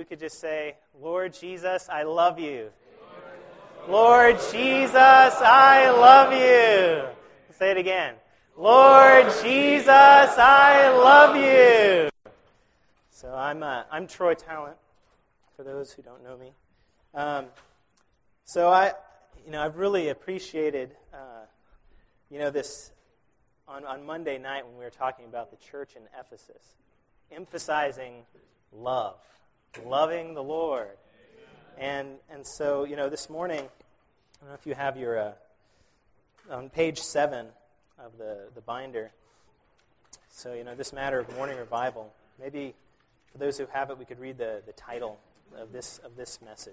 could just say, Lord Jesus, I love you. Lord Jesus, I love you. Say it again. Lord Jesus, I love you. So I'm Troy Talent, for those who don't know me. I've really appreciated, this on Monday night when we were talking about the church in Ephesus, emphasizing love, loving the Lord. And so, this morning, I don't know if you have your, on page 7 of the binder, so, this matter of morning revival, maybe for those who have it, we could read the title of this message.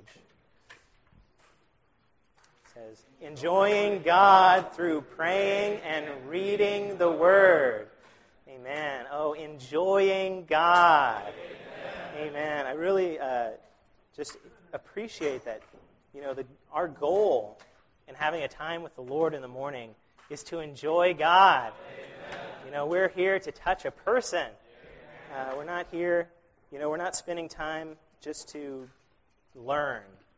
It says, Enjoying God through praying and reading the Word. Amen. Oh, enjoying God. Amen. I really just appreciate that, our goal in having a time with the Lord in the morning is to enjoy God. Amen. We're here to touch a person. We're not here, we're not spending time just to learn,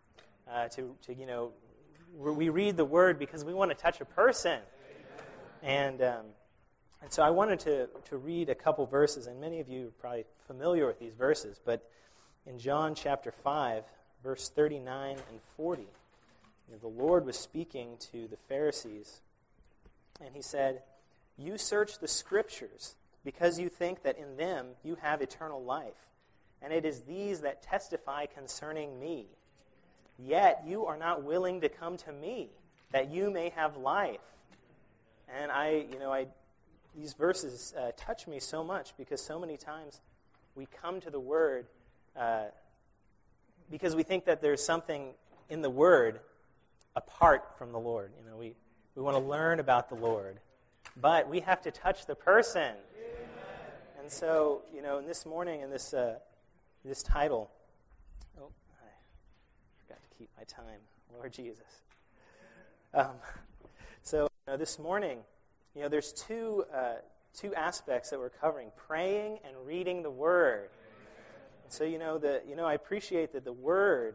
we read the Word because we want to touch a person. And so I wanted to read a couple verses, and many of you are probably familiar with these verses, but in John chapter 5, verse 39 and 40, the Lord was speaking to the Pharisees, and he said, You search the Scriptures because you think that in them you have eternal life, and it is these that testify concerning me. Yet you are not willing to come to me, that you may have life. And these verses touch me so much because so many times we come to the Word because we think that there's something in the Word apart from the Lord. We want to learn about the Lord, but we have to touch the person. Amen. And so, in this morning, in this title, I forgot to keep my time, Lord Jesus. This morning, there's two aspects that we're covering: praying and reading the Word. And so, I appreciate that the Word,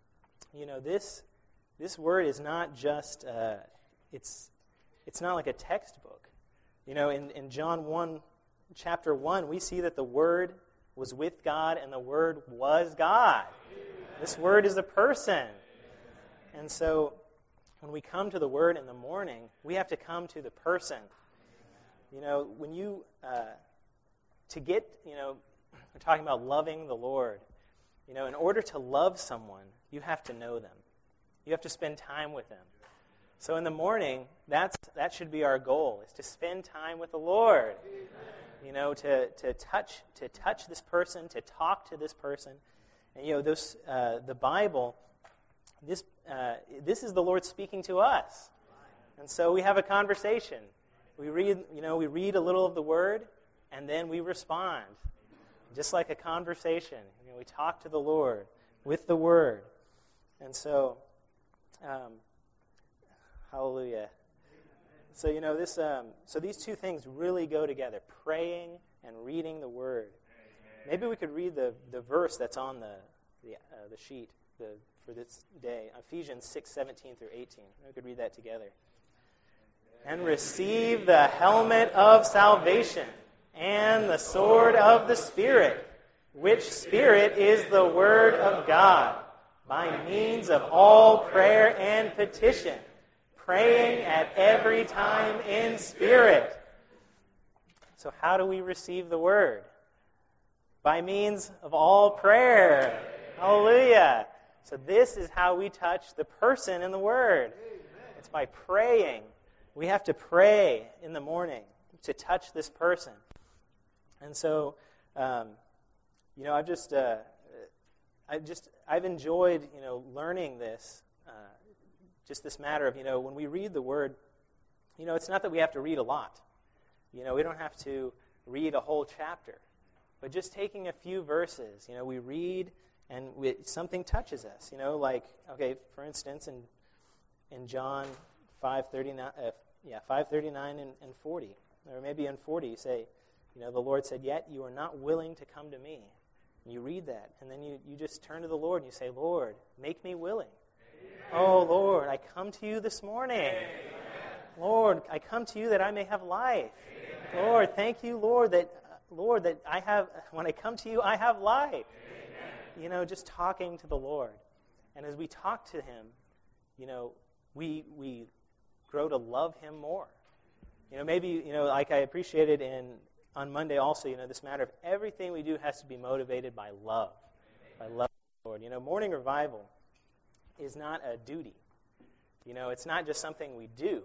this Word is not just it's not like a textbook. In John 1, chapter 1, we see that the Word was with God and the Word was God. This Word is a person. And so, when we come to the Word in the morning, we have to come to the person. When you, we're talking about loving the Lord. In order to love someone, you have to know them. You have to spend time with them. So in the morning, that should be our goal, is to spend time with the Lord. Amen. To touch this person, to talk to this person. And the Bible, this is the Lord speaking to us. And so we have a conversation. We read a little of the Word, and then we respond. Just like a conversation. We talk to the Lord with the Word. And so, hallelujah. So, so these two things really go together, praying and reading the Word. Maybe we could read the verse that's on the sheet for this day, Ephesians 6:17 through 18. We could read that together. And receive the helmet of salvation and the sword of the Spirit, which Spirit is the Word of God, by means of all prayer and petition, praying at every time in Spirit. So how do we receive the Word? By means of all prayer. Hallelujah. So this is how we touch the person in the Word. It's by praying. We have to pray in the morning to touch this person. And so, I've enjoyed, learning this, just this matter of, when we read the Word, it's not that we have to read a lot. We don't have to read a whole chapter. But just taking a few verses, we read and something touches us. For instance, in John 5:39 and 40, or maybe in 40, you say, the Lord said, "Yet you are not willing to come to me, You read that, and then you just turn to the Lord and you say, Lord, make me willing. Oh, Lord, I come to you this morning. Lord, I come to you that I may have life. Lord, thank you, Lord, that I have, when I come to you, I have life. You know, just talking to the Lord. And as we talk to him, you know, we grow to love him more. You know, maybe, you know, like I appreciated on Monday also, you know, this matter of everything we do has to be motivated by love. By love of the Lord. You know, morning revival is not a duty. You know, it's not just something we do.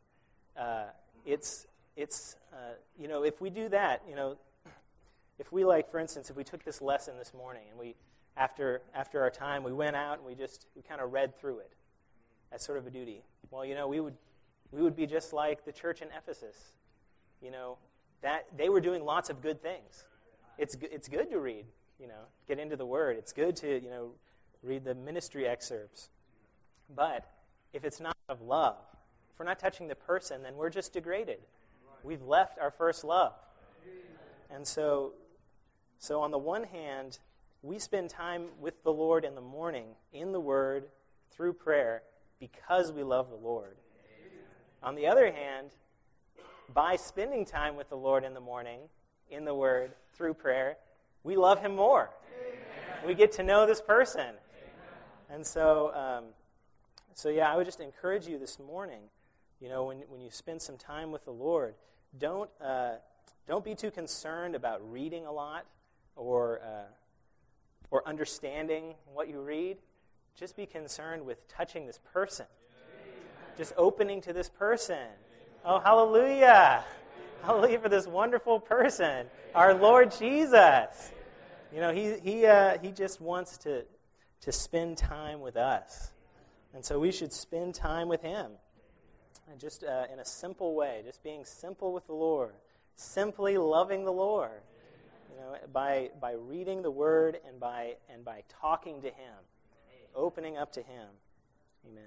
It's you know, if we do that, you know, if we, like, for instance, if we took this lesson this morning and we, after our time, we went out and we kind of read through it as sort of a duty. Well, you know, we would be just like the church in Ephesus. You know, that they were doing lots of good things. It's good to read, you know, get into the Word. It's good to, you know, read the ministry excerpts. But if it's not of love, if we're not touching the person, then we're just degraded. We've left our first love. And so on the one hand, we spend time with the Lord in the morning, in the Word, through prayer, because we love the Lord. On the other hand, by spending time with the Lord in the morning, in the Word, through prayer, we love him more. Amen. We get to know this person. Amen. And so yeah, I would just encourage you this morning, you know, when you spend some time with the Lord, don't be too concerned about reading a lot or understanding what you read. Just be concerned with touching this person. Just opening to this person. Oh, hallelujah. Hallelujah for this wonderful person, our Lord Jesus. You know, he just wants to spend time with us. And so we should spend time with him. And just in a simple way, just being simple with the Lord. Simply loving the Lord. You know, by reading the Word and by talking to him. Opening up to him. Amen.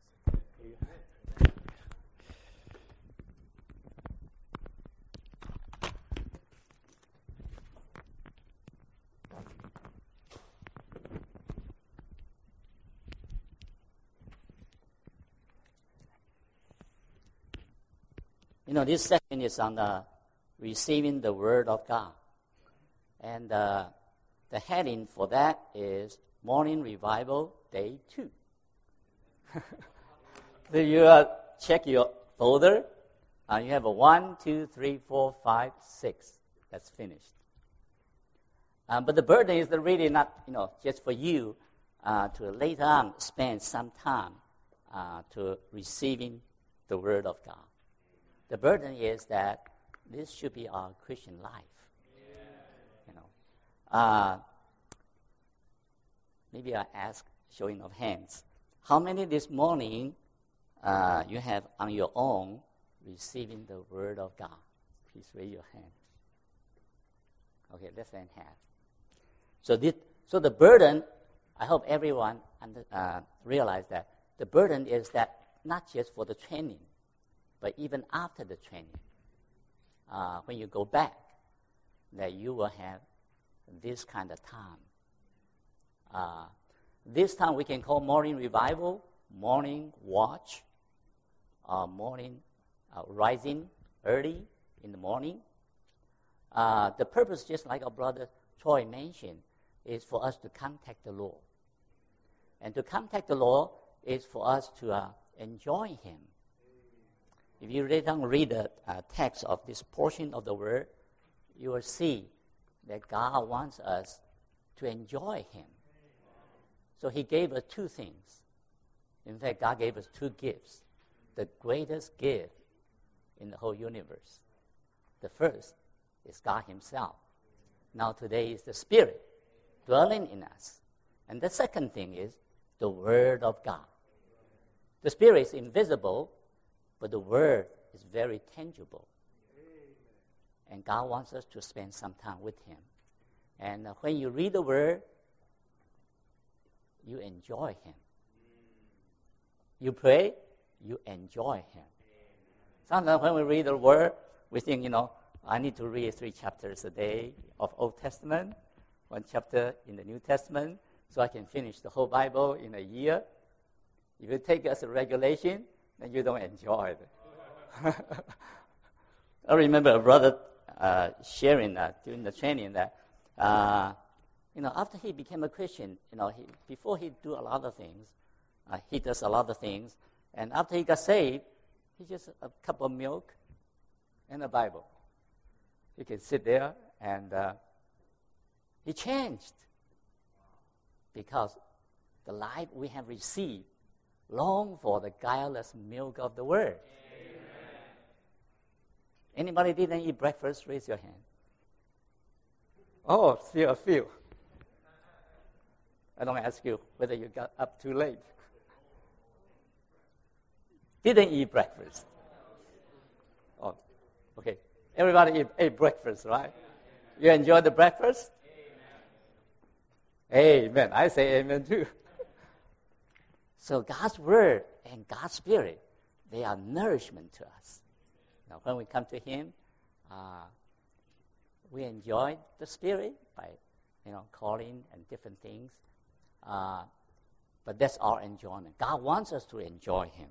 You know, this section is on receiving the Word of God. And the heading for that is Morning Revival, Day 2. So you check your folder. You have a 1, 2, 3, 4, 5, 6. That's finished. But the burden is really not, you know, just for you to later on spend some time to receiving the Word of God. The burden is that this should be our Christian life. You know, maybe I ask, showing of hands, how many this morning you have on your own receiving the Word of God? Please raise your hand. Okay, less than half. So the burden, I hope everyone realize that the burden is that not just for the training, but even after the training, when you go back, that you will have this kind of time. This time we can call morning revival, morning watch, morning rising early in the morning. The purpose, just like our brother Troy mentioned, is for us to contact the Lord. And to contact the Lord is for us to enjoy him. If you read the text of this portion of the Word, you will see that God wants us to enjoy him. So he gave us two things. In fact, God gave us two gifts. The greatest gift in the whole universe. The first is God himself. Now today is the Spirit dwelling in us. And the second thing is the Word of God. The Spirit is invisible, but the Word is very tangible. And God wants us to spend some time with him. And when you read the Word, you enjoy him. You pray, you enjoy him. Sometimes when we read the Word, we think, I need to read 3 chapters a day of Old Testament. one chapter in the New Testament, so I can finish the whole Bible in a year. If you take it as a regulation, then you don't enjoy it. I remember a brother sharing during the training that, after he became a Christian, before he do a lot of things, he does a lot of things, and after he got saved, he just a cup of milk and a Bible. He can sit there, and he changed because the life we have received long for the guileless milk of the Word. Amen. Anybody didn't eat breakfast? Raise your hand. Oh, still a few. I don't ask you whether you got up too late. Didn't eat breakfast. Oh, okay. Everybody ate breakfast, right? You enjoyed the breakfast? Amen. I say amen too. So God's Word and God's Spirit, they are nourishment to us. Now, when we come to Him, we enjoy the Spirit by, calling and different things. But that's our enjoyment. God wants us to enjoy Him.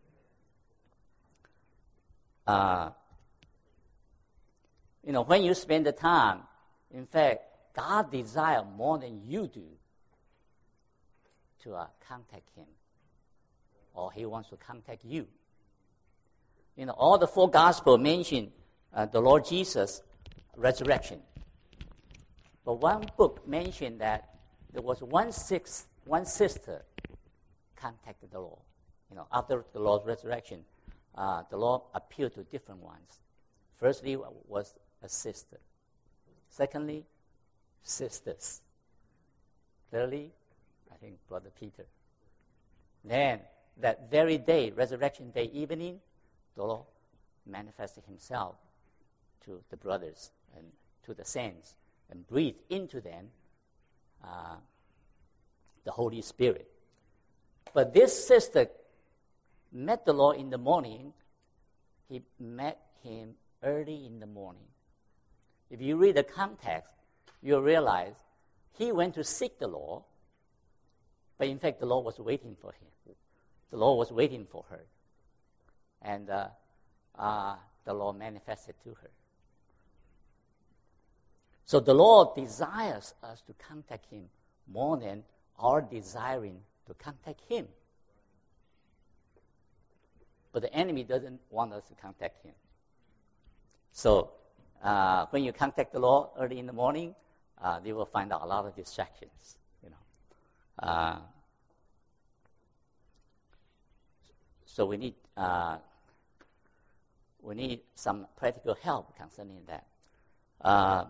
When you spend the time, in fact, God desires more than you do to contact Him, or He wants to contact you. All the four Gospels mention the Lord Jesus' resurrection. But one book mentioned that there was one sister contacted the Lord. After the Lord's resurrection, the Lord appeared to different ones. Firstly was a sister. Secondly, sisters. Thirdly, I think Brother Peter. Then, that very day, Resurrection Day evening, the Lord manifested Himself to the brothers and to the saints and breathed into them the Holy Spirit. But this sister met the Lord in the morning. He met Him early in the morning. If you read the context, you'll realize he went to seek the Lord, but in fact the Lord was waiting for him. The Lord was waiting for her. And the Lord manifested to her. So the Lord desires us to contact Him more than our desiring to contact Him. But the enemy doesn't want us to contact Him. So when you contact the Lord early in the morning, you will find out a lot of distractions. So we need some practical help concerning that.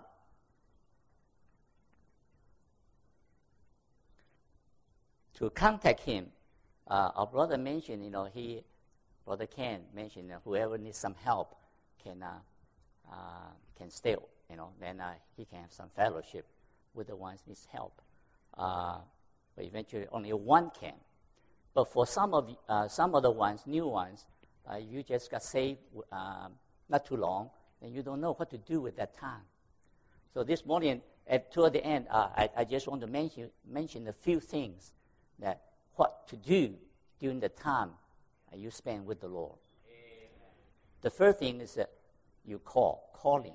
To contact Him, our brother mentioned, Brother Ken mentioned whoever needs some help can stay, then he can have some fellowship with the ones needs help. But eventually only one can. But for some of the ones, new ones, you just got saved not too long, and you don't know what to do with that time. So this morning, toward the end, I just want to mention a few things that what to do during the time you spend with the Lord. Amen. The first thing is that you calling.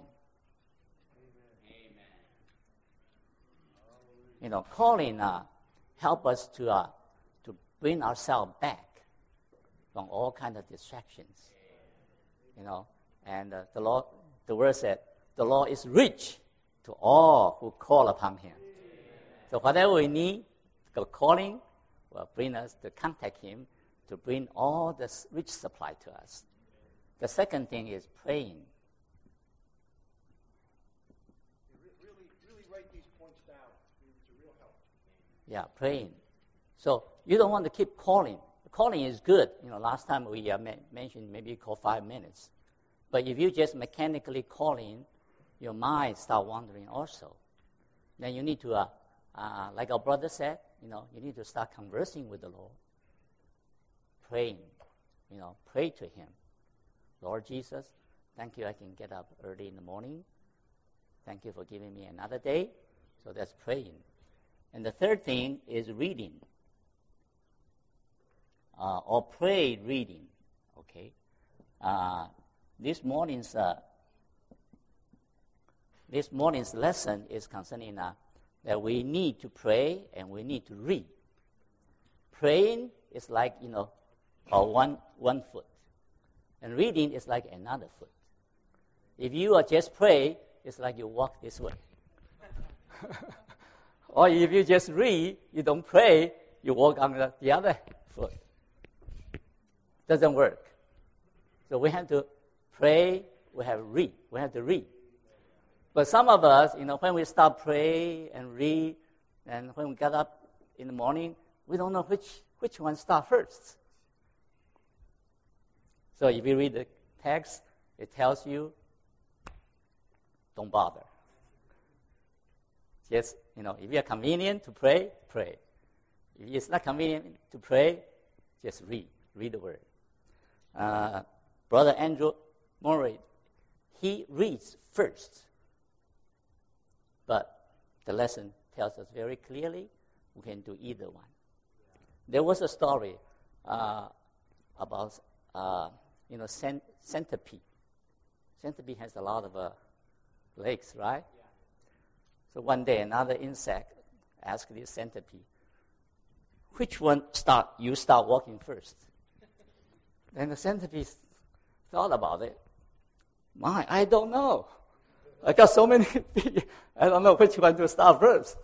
Amen. Calling help us to bring ourselves back from all kinds of distractions. And the word said, the Lord is rich to all who call upon Him. So whatever we need, the calling will bring us to contact Him to bring all this rich supply to us. The second thing is praying. Really write these points down. It's a real help. Yeah, praying. So you don't want to keep calling. Calling is good. Last time we mentioned maybe you call 5 minutes. But if you just mechanically calling, your mind start wandering also. Then you need to, like our brother said, you need to start conversing with the Lord. Praying, pray to Him. Lord Jesus, thank you I can get up early in the morning. Thank you for giving me another day So that's praying. And the third thing is reading, or pray reading. Okay. This morning's lesson is concerning that we need to pray and we need to read. Praying is like one foot, and reading is like another foot. If you are just pray, it's like you walk this way. Or if you just read, you don't pray, you walk on the other foot. Doesn't work. So we have to pray, we have to read. But some of us, when we start pray and read, and when we get up in the morning, we don't know which one start first. So if you read the text, it tells you, don't bother. Just, if you're convenient to pray, pray. If it's not convenient to pray, just read the word. Brother Andrew Murray, he reads first. But the lesson tells us very clearly we can do either one. There was a story about, centipede. Centipede has a lot of legs, right? Yeah. So one day another insect asked this centipede, which one you start walking first? Then the centipede thought about it. I don't know. I got so many feet. I don't know which one to start first.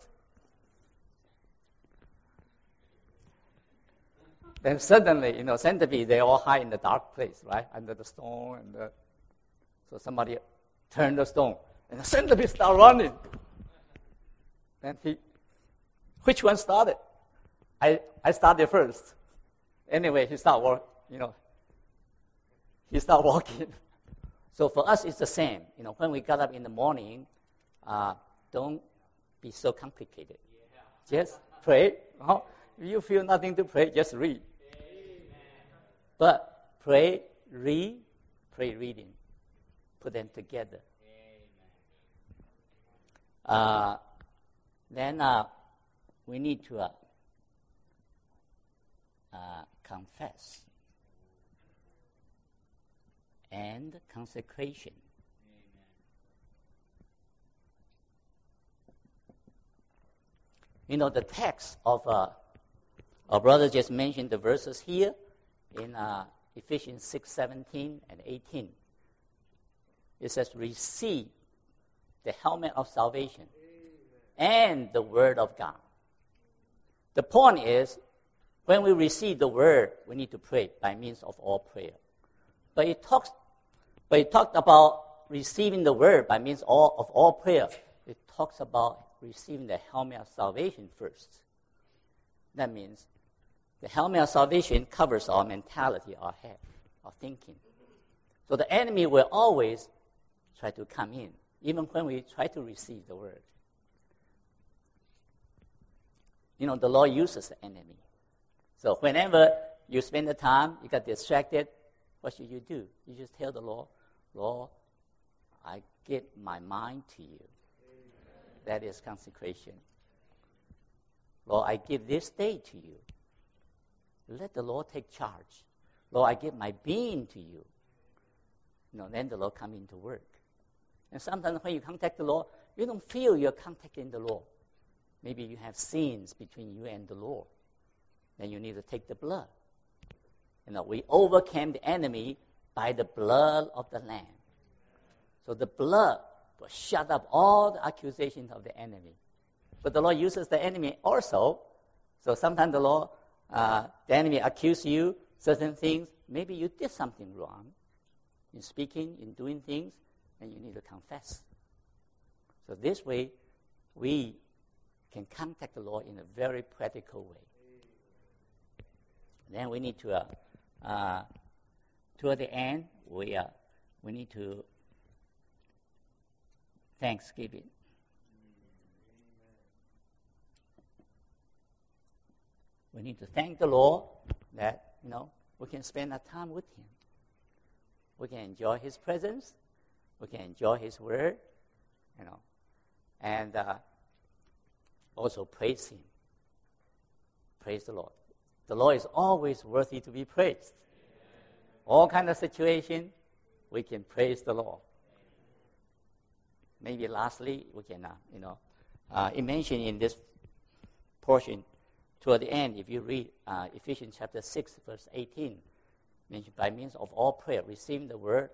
Then suddenly, centipede, they all hide in the dark place, right? Under the stone. So somebody turned the stone, and the centipede started running. Then which one started? I started first. Anyway, he started walking. So for us, it's the same. When we got up in the morning, don't be so complicated. Yeah. Just pray. If you feel nothing to pray, just read. Amen. But pray, reading. Put them together. Then we need to confess and consecration. Amen. The text of our brother just mentioned the verses here in Ephesians 6:17 and 18. It says, receive the helmet of salvation and the word of God. The point is, when we receive the word, we need to pray by means of all prayer. But it talked about receiving the word by means of all prayer. It talks about receiving the helmet of salvation first. That means the helmet of salvation covers our mentality, our head, our thinking. So the enemy will always try to come in, even when we try to receive the word. The Lord uses the enemy. So whenever you spend the time, you got distracted, what should you do? You just tell the Lord, Lord, I give my mind to you. Amen. That is consecration. Lord, I give this day to you. Let the Lord take charge. Lord, I give my being to you. Then the Lord come into work. And sometimes when you contact the Lord, you don't feel you're contacting the Lord. Maybe you have sins between you and the Lord. Then you need to take the blood. We overcame the enemy by the blood of the Lamb. So the blood will shut up all the accusations of the enemy. But the Lord uses the enemy also. So sometimes the enemy accuses you certain things. Maybe you did something wrong in speaking, in doing things, and you need to confess. So this way, we can contact the Lord in a very practical way. Then we need to, toward the end, we need to Thanksgiving. We need to thank the Lord that, we can spend our time with Him. We can enjoy His presence. We can enjoy His word, And also praise Him. Praise the Lord. The Lord is always worthy to be praised. All kind of situation, we can praise the Lord. Maybe lastly, we can, it mentioned in this portion, toward the end, if you read Ephesians chapter 6, verse 18, mentioned by means of all prayer, receiving the word,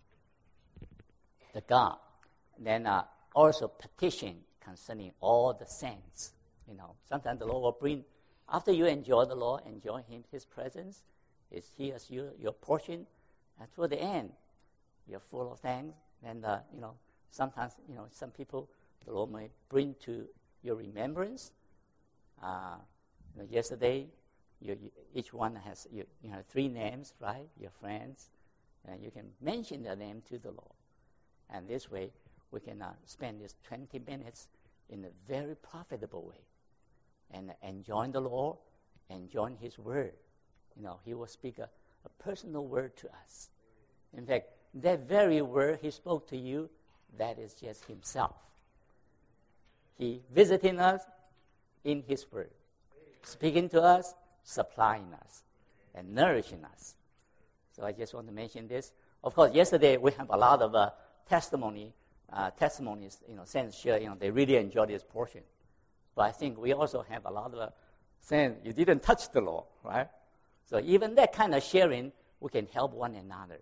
the God. Then also petition concerning all the saints. Sometimes the Lord will bring, after you enjoy the Lord, enjoy His presence, He as your portion, and toward the end, you're full of thanks. And, sometimes, some people, the Lord may bring to your remembrance. Yesterday, each one has, you have 3 names, right? Your friends. And you can mention their name to the Lord. And this way, we can spend this 20 minutes in a very profitable way. And enjoying the Lord, enjoying His word. He will speak a personal word to us. In fact, that very word He spoke to you, that is just Himself. He visiting us in His word, speaking to us, supplying us, and nourishing us. So I just want to mention this. Of course, yesterday we have a lot of testimonies, saints share, they really enjoy this portion. But I think we also have a lot of saying, you didn't touch the Lord, right? So even that kind of sharing, we can help one another,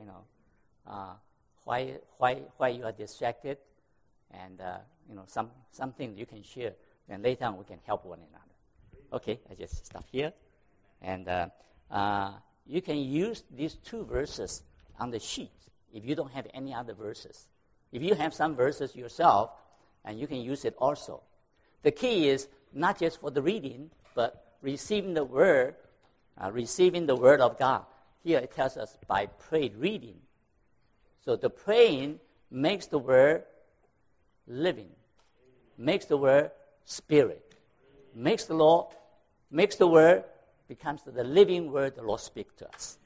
why you are distracted, and, something you can share. Then later on, we can help one another. Okay, I just stop here. And you can use these 2 verses on the sheet if you don't have any other verses. If you have some verses yourself, and you can use it also. The key is not just for the reading, but receiving the word of God. Here it tells us by prayed reading. So the praying makes the word living, makes the word spirit, makes the word becomes the living word the Lord speaks to us.